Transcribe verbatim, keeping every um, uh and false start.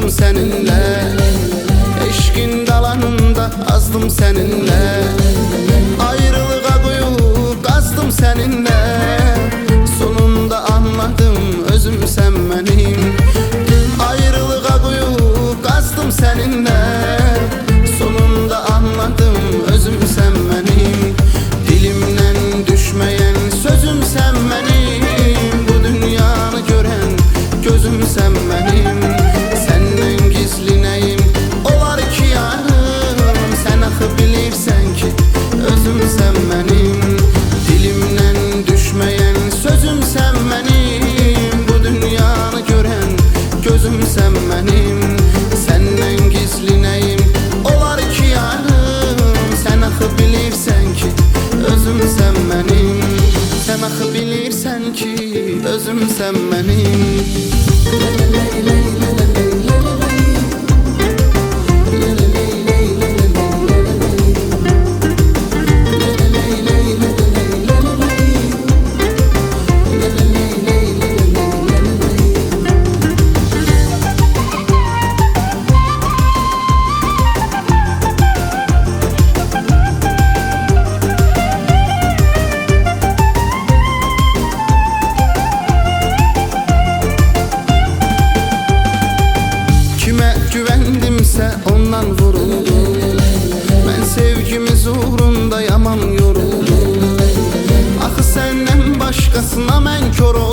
öldüm seninle. Eşkin dalanında azdım seninle. Ayrılığa kuyu kazdım seninle. Sonunda anladım özüm sen benim. Ayrılığa kuyu kazdım seninle. Sonunda anladım özüm sen benim. Dilimden düşmeyen sözüm sen benim. Bu dünyanı gören gözüm sen benim. Senden gizli neyim olar ki yarım. Sen axı bilirsen ki özüm sen benim. Dilimden düşmeyen sözüm sen benim. Bu dünyanı gören gözüm sen benim. Senden gizli neyim olar ki yarım. Sen axı bilirsen ki özüm sen benim. Sen axı bilirsen ki özüm sen benim. Güvendimse ondan vuruldum. Ben sevgimiz uğrunda yaman yoruldum. Axı senden başkasına mən kör oldum.